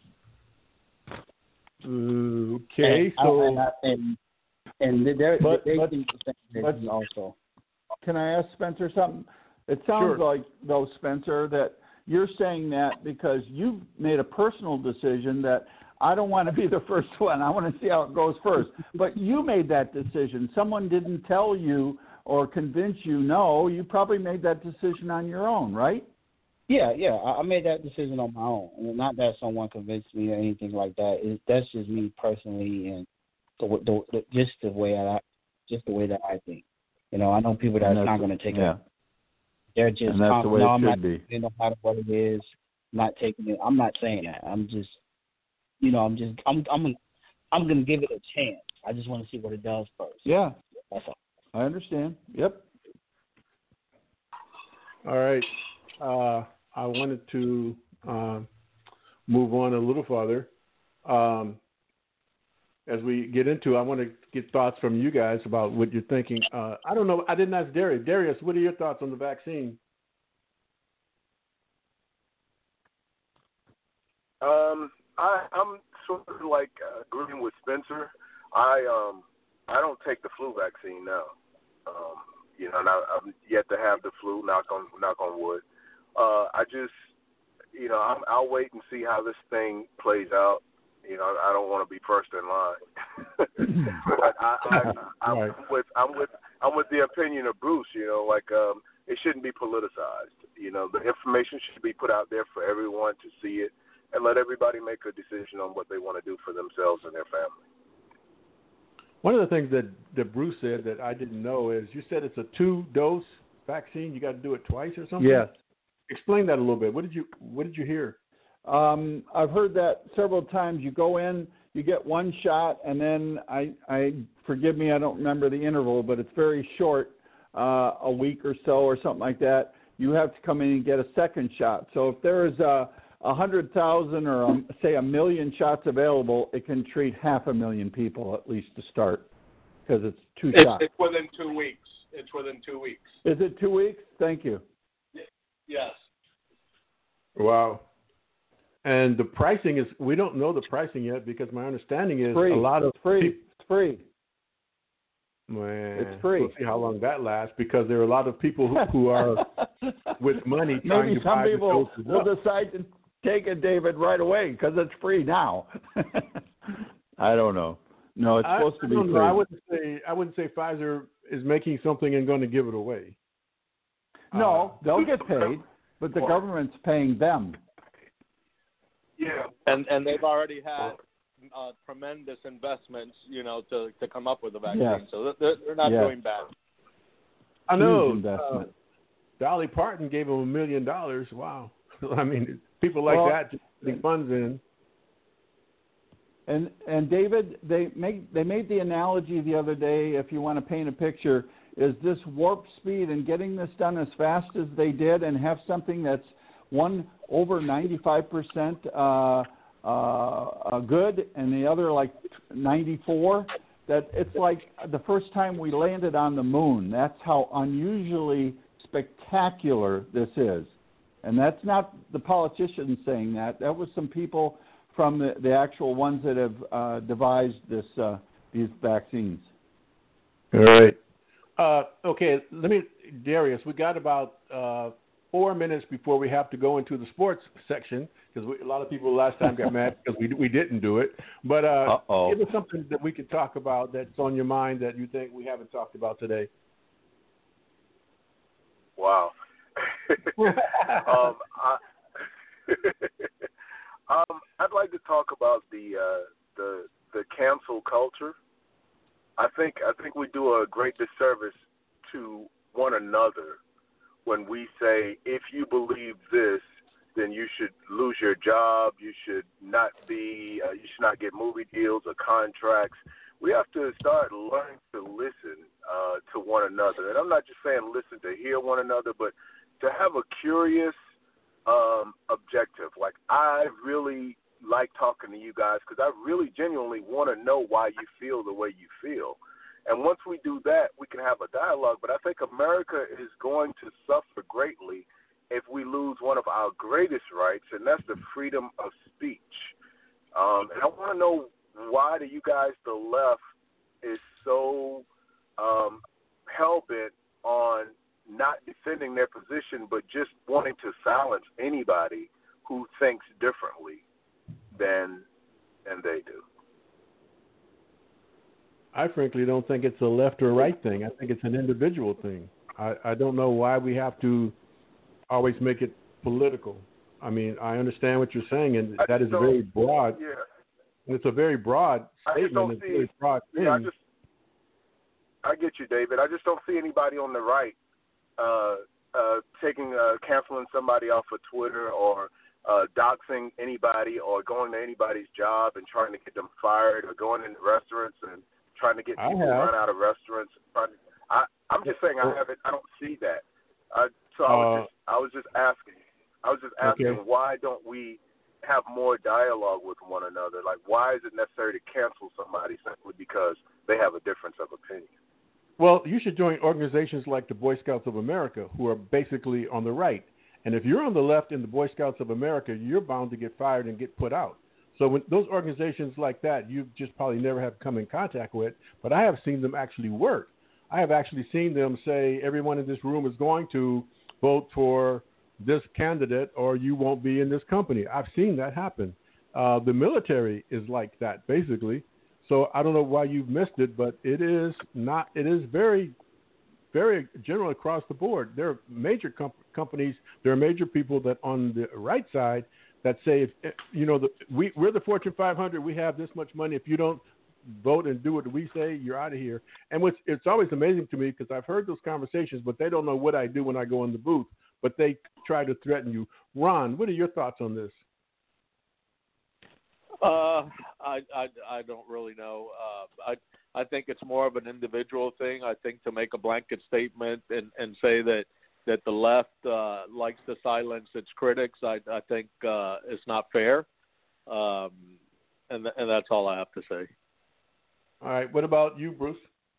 Okay, and, so and, I, and, and they're, but, they but, think the same thing also. Can I ask Spencer something? It sounds Sure. like, though, Spencer, that you're saying that because you've made a personal decision that I don't want to be the first one. I want to see how it goes first. But you made that decision. Someone didn't tell you or convince you. No, you probably made that decision on your own, right? Yeah, yeah. I, I made that decision on my own. And not that someone convinced me or anything like that. It, that's just me personally, and the, the, the, just the way I, just the way that I think. You know, I know people that's, that's not going to take yeah. it. They're just and that's the way no, it I'm should not, be. You know how what it is. Not taking it. I'm not saying that. I'm just, you know, I'm just, I'm, I'm, I'm going to give it a chance. I just want to see what it does first. Yeah, that's all. I understand. Yep. all right. Uh, I wanted to uh, move on a little farther. Um, as we get into, I want to get thoughts from you guys about what you're thinking. Uh, I don't know. I didn't ask Darius. Darius, what are your thoughts on the vaccine? Um, I, I'm sort of like uh, agreeing with Spencer. I um, I don't take the flu vaccine now. Um, you know, and I, I'm yet to have the flu. Knock on knock on wood. Uh, I just, you know, I'm, I'll wait and see how this thing plays out. You know, I don't want to be first in line. but I, I, I'm Right. with I'm with I'm with the opinion of Bruce. You know, like um, it shouldn't be politicized. You know, the information should be put out there for everyone to see it, and let everybody make a decision on what they want to do for themselves and their family. One of the things that, that Bruce said that I didn't know is you said it's a two-dose vaccine. You got to do it twice or something? Yes. Explain that a little bit. What did you What did you hear? Um, I've heard that several times. You go in, you get one shot, and then I, I forgive me, I don't remember the interval, but it's very short, uh, a week or so or something like that. You have to come in and get a second shot. So if there is a a hundred thousand or um, say a million shots available, it can treat half a million people at least to start because it's two It's, shots. it's within two weeks. It's within two weeks. Is it two weeks? Thank you. Yes. Wow. And the pricing is, we don't know the pricing yet because my understanding is Free. a lot of It's free. people. It's free. Man, It's free. We'll see how long that lasts because there are a lot of people who, who are with money trying Maybe to some buy people the doses will up. decide to take it, David, right away because it's free now. I don't know. No, it's I, supposed to I be don't free. know. I wouldn't say I wouldn't say Pfizer is making something and going to give it away. No, Uh, they'll get paid, but the government's paying them. Yeah. And and they've already had uh, tremendous investments, you know, to, to come up with a vaccine. Yes. So they're, they're not Yes. doing bad. I know. Huge investment. Uh, Dolly Parton gave him a million dollars. Wow. I mean, people like Well, that just putting funds in. And and David, they make they made the analogy the other day. If you want to paint a picture, is this warp speed and getting this done as fast as they did, and have something that's one over ninety-five percent uh, uh, good, and the other like ninety-four. That it's like the first time we landed on the moon. That's how unusually spectacular this is, and that's not the politicians saying that. That was some people from the, the actual ones that have uh, devised this uh, these vaccines. All right. Uh, okay, let me, Darius, we got about uh, four minutes before we have to go into the sports section because a lot of people last time got mad because we we didn't do it. But uh, Uh-oh. give us something that we could talk about that's on your mind that you think we haven't talked about today. Wow. um, I, um, I'd like to talk about the uh, the the cancel culture. I think I think we do a great disservice to one another when we say if you believe this, then you should lose your job. You should not be. Uh, you should not get movie deals or contracts. We have to start learning to listen uh, to one another. And I'm not just saying listen to hear one another, but to have a curious um, objective. Like, I really like talking to you guys because I really genuinely want to know why you feel the way you feel. And once we do that, we can have a dialogue. But I think America is going to suffer greatly if we lose one of our greatest rights, and that's the freedom of speech. Um, and I want to know, why do you guys, the left, is so um, hell-bent on not defending their position but just wanting to silence anybody who thinks differently than, than they do? I frankly don't think it's a left or right thing. I think it's an individual thing. I, I don't know why we have to always make it political. I mean, I understand what you're saying, and that is a very broad. Yeah. And it's a very broad I just don't statement. It's a see. very broad thing. Yeah, I just. I get you, David. I just don't see anybody on the right uh, uh, taking, uh, canceling somebody off of Twitter or uh, doxing anybody or going to anybody's job and trying to get them fired or going into restaurants and trying to get I people have. run out of restaurants. Trying to, I, I'm just saying I haven't. I don't see that. I, so I was Uh, just. I was just asking. I was just asking, Okay. why don't we have more dialogue with one another? Like, why is it necessary to cancel somebody simply because they have a difference of opinion? Well, you should join organizations like the Boy Scouts of America, who are basically on the right. And if you're on the left in the Boy Scouts of America, you're bound to get fired and get put out. So when those organizations like that, you just probably never have come in contact with, but I have seen them actually work. I have actually seen them say, everyone in this room is going to vote for this candidate or you won't be in this company. I've seen that happen. Uh, the military is like that, basically. So I don't know why you've missed it, but it is not. It is very, very general across the board. There are major com- companies. There are major people that on the right side that say, if, you know, the, we we're the Fortune five hundred. We have this much money. If you don't vote and do what we say, you're out of here. And what's, it's always amazing to me because I've heard those conversations, but they don't know what I do when I go in the booth. But they try to threaten you. Ron, what are your thoughts on this? Uh, I, I, I don't really know. Uh, I I think it's more of an individual thing. I think to make a blanket statement and, and say that, that the left uh, likes to silence its critics, I, I think uh, is not fair. Um, and th- and that's all I have to say. All right. What about you, Bruce?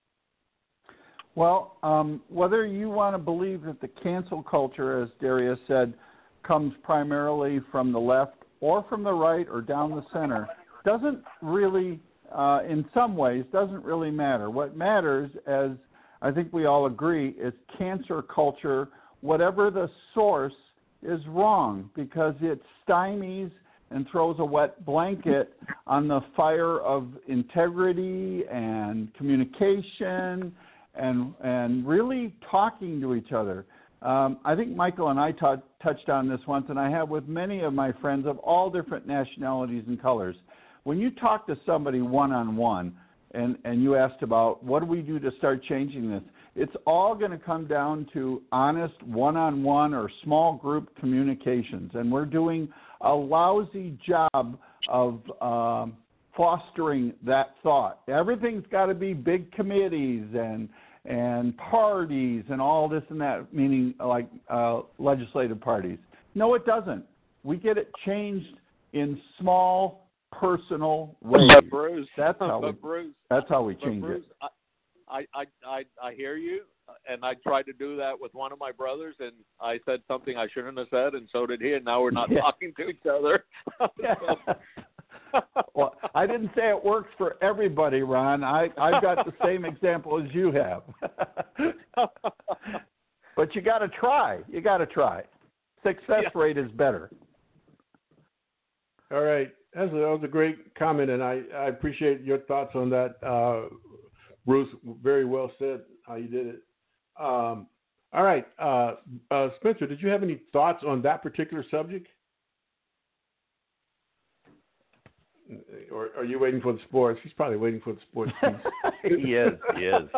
Well, um, whether you want to believe that the cancel culture, as Darius said, comes primarily from the left or from the right or down the center, doesn't really, uh, in some ways, doesn't really matter. What matters, as I think we all agree, is cancer culture, whatever the source, is wrong because it stymies and throws a wet blanket on the fire of integrity and communication and and really talking to each other. Um, I think Michael and I t- touched on this once, and I have with many of my friends of all different nationalities and colors. When you talk to somebody one-on-one and, and you asked about what do we do to start changing this, it's all going to come down to honest one-on-one or small group communications, and we're doing a lousy job of um, fostering that thought. Everything's got to be big committees and and parties and all this and that, meaning like uh, legislative parties. No, it doesn't. We get it changed in small, personal ways. But Bruce, that's how but we. Bruce, that's how we change Bruce, it. I, I, I, I hear you, and I tried to do that with one of my brothers, and I said something I shouldn't have said, and so did he, and now we're not Yeah. talking to each other. Well, I didn't say it works for everybody, Ron. I, I've got the same example as you have. But you got to try. You got to try. Success Yeah. rate is better. All right. That was, a, that was a great comment, and I, I appreciate your thoughts on that, uh, Bruce. Very well said how you did it. Um, all right. Uh, uh, Spencer, did you have any thoughts on that particular subject? Or are you waiting for the sports? He's probably waiting for the sports piece. He is. He is.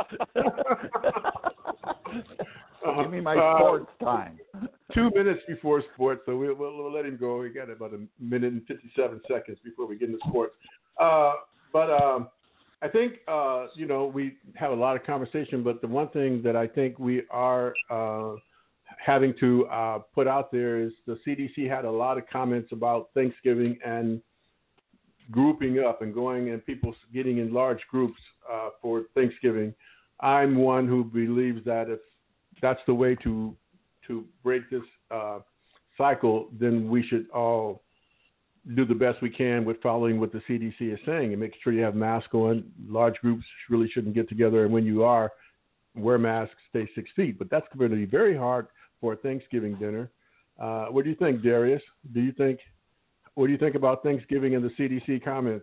Uh, Give me my uh, sports time. Two minutes before sports, so we'll, we'll, we'll let him go. We got about a minute and fifty-seven seconds before we get into sports. Uh, but um, I think, uh, you know, we have a lot of conversation, but the one thing that I think we are uh, having to uh, put out there is the C D C had a lot of comments about Thanksgiving and grouping up and going and people getting in large groups uh, for Thanksgiving. I'm one who believes that if that's the way to to break this uh, cycle, then we should all do the best we can with following what the C D C is saying and make sure you have masks on. Large groups really shouldn't get together, and when you are, wear masks, stay six feet. But that's going to be very hard for a Thanksgiving dinner. Uh, what do you think, Darius? Do you think? What do you think about Thanksgiving and the C D C comments?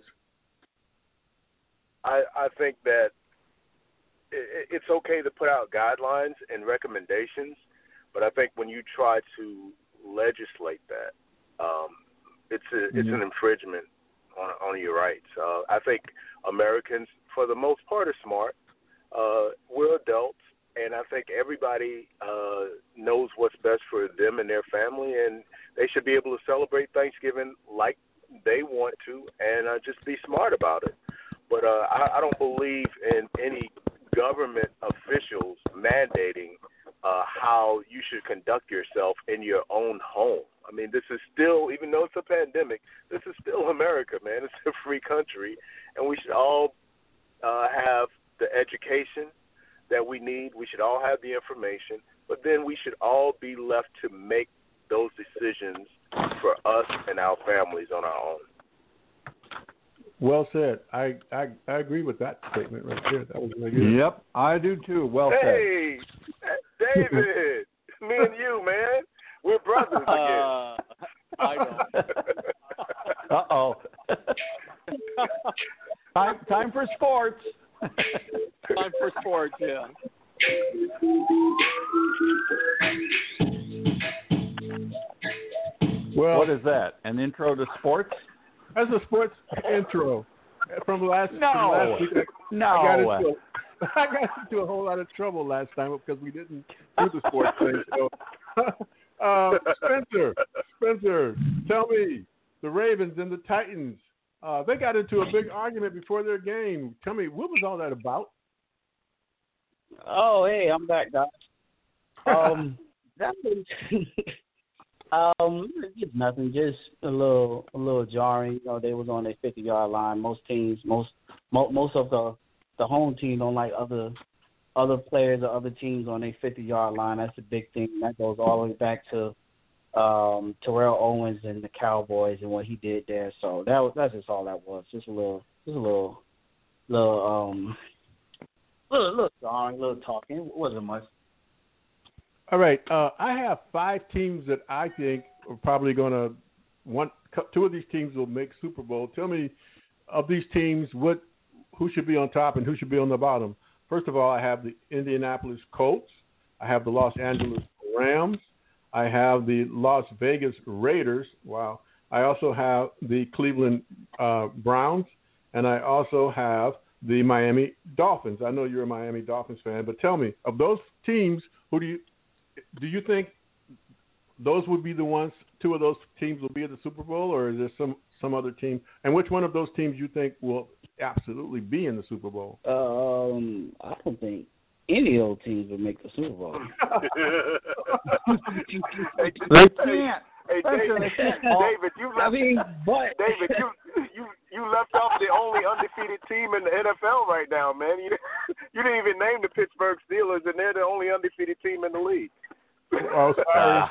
I, I think that it, it's okay to put out guidelines and recommendations, but I think when you try to legislate that, um, it's a, mm-hmm. it's an infringement on, on your rights. Uh, I think Americans, for the most part, are smart. Uh, we're adults, and I think everybody uh, knows what's best for them and their family, and they should be able to celebrate Thanksgiving like they want to and uh, just be smart about it. But uh, I, I don't believe in any government officials mandating uh, how you should conduct yourself in your own home. I mean, this is still, even though it's a pandemic, this is still America, man. It's a free country, and we should all uh, have the education that we need. We should all have the information, but then we should all be left to make those decisions for us and our families on our own. Well said. I, I I agree with that statement right there. That was really good. Yep, I do too. Well hey, said. Hey, David, me and you, man, we're brothers again. Uh, I know. Uh-oh. time, time for sports. Time for sports, yeah. Well, What is that? An intro to sports? That's a sports intro from last, No. from last week. I, No. I got, into a, I got into a whole lot of trouble last time because we didn't do the sports thing. So, uh, Spencer, Spencer, tell me, the Ravens and the Titans, uh, they got into a big argument before their game. Tell me, what was all that about? Oh, hey, I'm back, guys. Um, that was um, just nothing, just a little, a little jarring. You know, they was on their fifty-yard line. Most teams, most, mo- most of the, the home team don't like other, other players or other teams on their fifty-yard line. That's a big thing. That goes all the way back to um, Terrell Owens and the Cowboys and what he did there. So that was, that's just all that was. Just a little, just a little, little, um. A little, little jarring, a little talking. It wasn't much. All right. Uh, I have five teams that I think are probably going to one. Two of these teams will make Super Bowl. Tell me, of these teams, what who should be on top and who should be on the bottom. First of all, I have the Indianapolis Colts. I have the Los Angeles Rams. I have the Las Vegas Raiders. Wow. I also have the Cleveland uh, Browns, and I also have the Miami Dolphins. I know you're a Miami Dolphins fan, but tell me, of those teams, who do you do you think those would be the ones? Two of those teams will be at the Super Bowl, or is there some some other team? And which one of those teams you think will absolutely be in the Super Bowl? Um, I don't think any of those teams would make the Super Bowl. They can't. Hey, Spencer, David, they can't. David, you left, I mean, but David, you you you left off the only undefeated team in the N F L right now, man. You you didn't even name the Pittsburgh Steelers, and they're the only undefeated team in the league. Oh, sorry.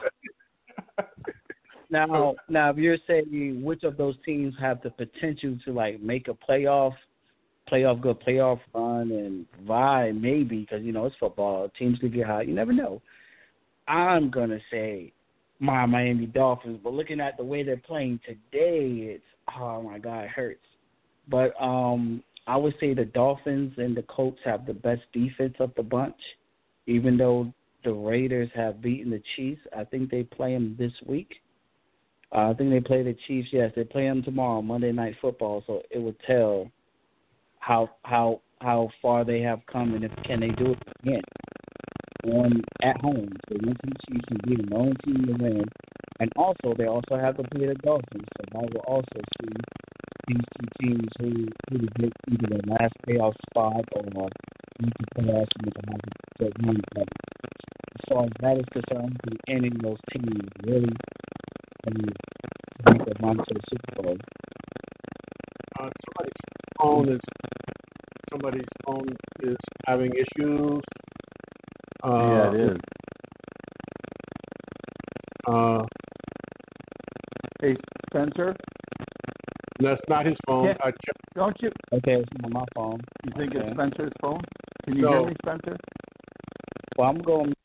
now, now, if you're saying which of those teams have the potential to like make a playoff, playoff good playoff run and vibe, maybe because you know it's football, teams could get hot. You never know. I'm gonna say my Miami Dolphins, but looking at the way they're playing today, it's oh my god, it hurts. But um, I would say the Dolphins and the Colts have the best defense of the bunch, even though the Raiders have beaten the Chiefs. I think they play them this week. Uh, I think they play the Chiefs. Yes, they play them tomorrow, Monday Night Football. So it would tell how how how far they have come and if can they do it again. On at home, they went to the Chiefs and beat them, the only team to win. And also, they also have to play the Dolphins. So I will also see these two teams who who will get either their last playoff spot or need to playoffs and make a have to win. But as far as that is concerned, I think any of those teams really can make a run to the Super Bowl. Uh, somebody's phone is somebody's phone is having issues. Uh, Yeah, it is. Uh, Hey, Spencer, that's not his phone. Yeah. I checked. don't you Okay, it's on my phone. you think Okay. it's Spencer's phone? Can you No. hear me, Spencer? Well, I'm going.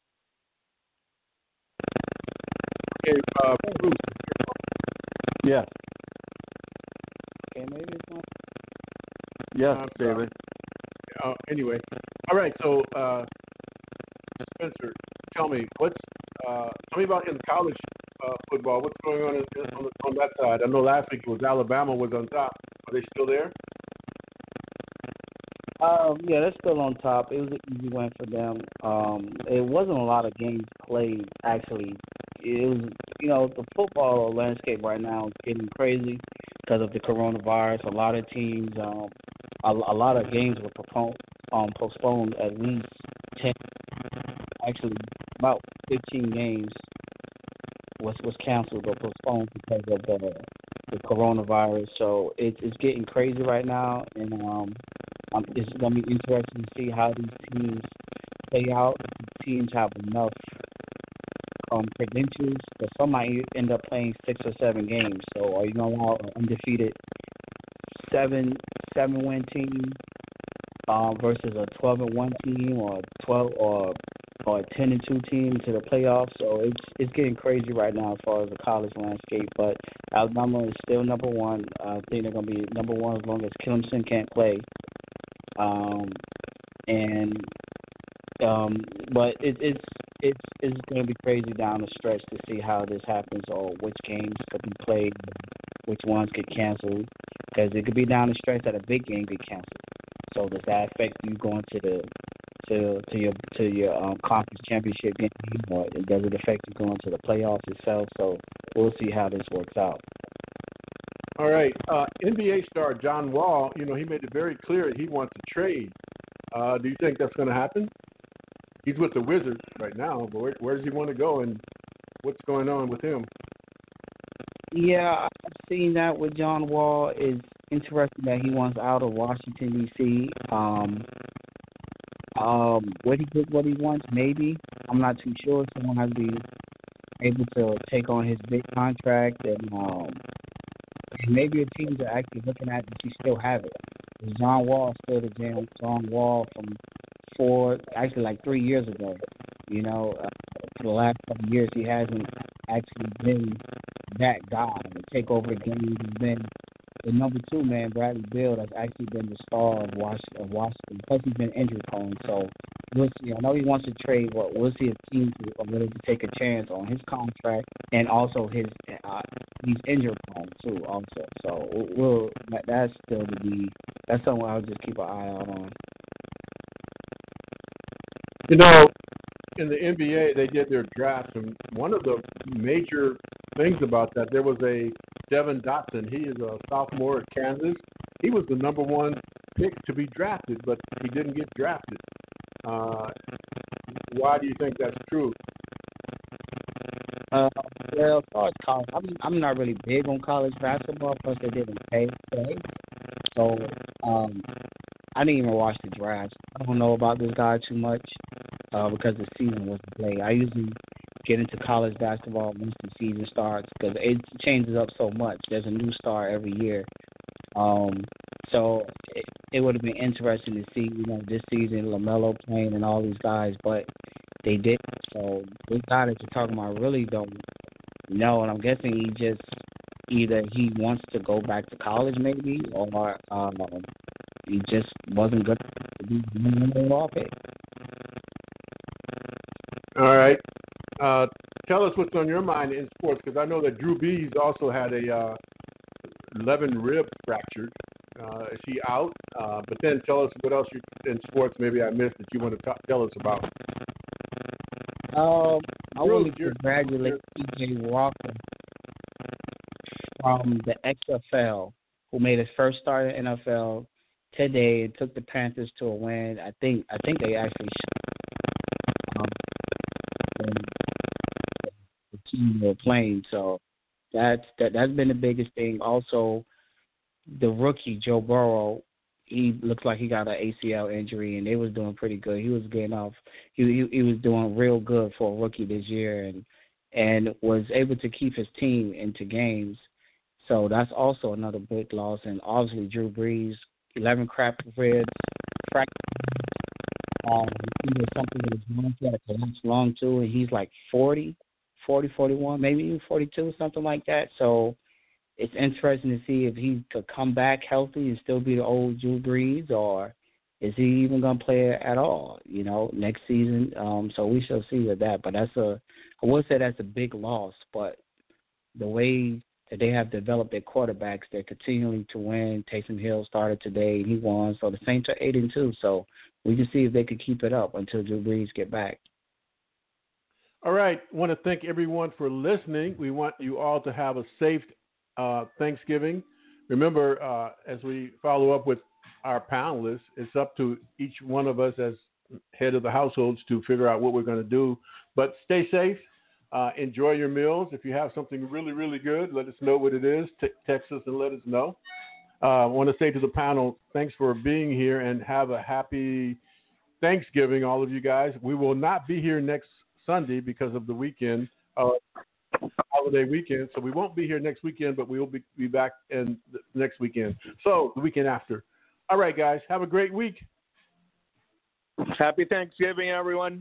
Okay, uh, Bruce. Yes. Okay, maybe it's not. Yes, I'm sorry. David. Uh, anyway, all right. So, uh, Spencer, tell me what's uh, tell me about in college uh, football. What's going on in, on, the, on that side? I know last week it was Alabama was on top. Are they still there? Um, yeah, they're still on top. It was an easy win for them. Um, it wasn't a lot of games played, actually. It was, you know, the football landscape right now is getting crazy because of the coronavirus. A lot of teams, um, a, a lot of games were postponed, um, postponed at least ten, actually about fifteen games was was canceled or postponed because of the the coronavirus. So it's it's getting crazy right now, and um, um it's gonna be interesting to see how these teams play out. If teams have enough um credentials, but some might end up playing six or seven games. So are you gonna allow an undefeated seven seven win team um versus a twelve and one team or twelve or or a ten and two team to the playoffs. So it's it's getting crazy right now as far as the college landscape. But Alabama is still number one. I think they're going to be number one as long as Clemson can't play. Um, and um, but it, it's it's it's going to be crazy down the stretch to see how this happens or which games could be played, which ones get canceled, because it could be down the stretch that a big game get canceled. So does that affect you going to the to to your to your um, conference championship game, or does it affect you going to the playoffs itself? So we'll see how this works out. All right, uh, N B A star John Wall, you know, he made it very clear that he wants to trade. Uh, do you think that's going to happen? He's with the Wizards right now, but where, where does he want to go, and what's going on with him? Yeah, I've seen that with John Wall. It's interesting that he wants out of Washington, D C. Um, um, would he get what he wants? Maybe. I'm not too sure. Someone has to be able to take on his big contract, and, um, and maybe the teams are actually looking at if he still have it. Is John Wall still the John John Wall from four, actually like three years ago? You know, uh, for the last couple of years, he hasn't actually been that guy to take over the game. He's been the number two man, Bradley Beal, has actually been the star of Washington. Of Washington. Plus, he's been injury prone, so we'll see. I know he wants to trade, but we'll see if teams are willing to take a chance on his contract and also his uh, he's injury prone too, also. So we'll that, that's still to be that's something I'll just keep an eye out on. You know, in the N B A, they did their drafts, and one of the major things about that, there was a Devin Dotson. He is a sophomore at Kansas. He was the number one pick to be drafted, but he didn't get drafted. Uh, why do you think that's true? Uh, well, as far as college, I'm, I'm not really big on college basketball, plus they didn't pay today. So um, I didn't even watch the draft. I don't know about this guy too much uh, because the season wasn't played. I usually get into college basketball once the season starts because it changes up so much. There's a new star every year. Um, so it, it would have been interesting to see, you know, this season LaMelo playing and all these guys, but they didn't. So this guy that you're talking about really don't know, and I'm guessing he just either he wants to go back to college maybe, or um, he just wasn't good to be overall pick. All right. Uh, tell us what's on your mind in sports, because I know that Drew Brees also had a uh, eleven rib fractured. Uh, is he out? Uh, but then tell us what else you, in sports maybe I missed that you want to talk, tell us about. Um, I Drew, want to congratulate P J Walker from the X F L, who made his first start in the N F L today and took the Panthers to a win. I think I think they actually um, the team were playing, so that's that that's been the biggest thing. Also, the rookie Joe Burrow, he looks like he got an A C L injury, and they was doing pretty good. He was getting off. He he, he was doing real good for a rookie this year, and and was able to keep his team into games. So that's also another big loss. And obviously Drew Brees, eleven cracked ribs, fractured. Um, he did something with his lung. He had a collapsed lung too, and he's like forty, forty, forty-one, maybe even forty-two, something like that. So it's interesting to see if he could come back healthy and still be the old Drew Brees, or is he even going to play at all, you know, next season? Um, so we shall see with that. But that's a, I would say that's a big loss. But the way that they have developed their quarterbacks, they're continuing to win. Taysom Hill started today, and he won. So the Saints are eight and two. So we can see if they could keep it up until Drew Brees get back. All right. I want to thank everyone for listening. We want you all to have a safe uh, Thanksgiving. Remember, uh, as we follow up with our panelists, it's up to each one of us as head of the households to figure out what we're going to do. But stay safe. Uh, enjoy your meals. If you have something really, really good, let us know what it is. T- text us and let us know. Uh, I want to say to the panel, thanks for being here, and have a happy Thanksgiving, all of you guys. We will not be here next Sunday because of the weekend, uh, holiday weekend. So we won't be here next weekend, but we will be, be back in the next weekend. So the weekend after. All right, guys. Have a great week. Happy Thanksgiving, everyone.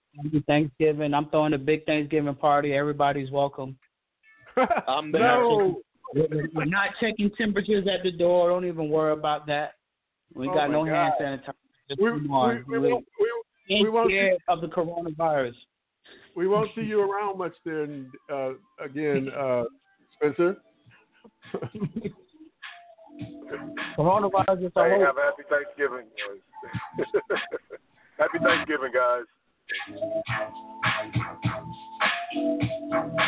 Happy Thanksgiving. I'm throwing a big Thanksgiving party. Everybody's welcome. I'm there. No. We're not checking temperatures at the door. Don't even worry about that. We Oh got my no hand God. sanitizer. Just We, come on. we, we, won't, we, Ain't we won't see, scared of the coronavirus. we won't see you around much then, uh, again, uh, Spencer. Coronavirus is a Hey, hoax. have a happy Thanksgiving. Happy Thanksgiving, guys.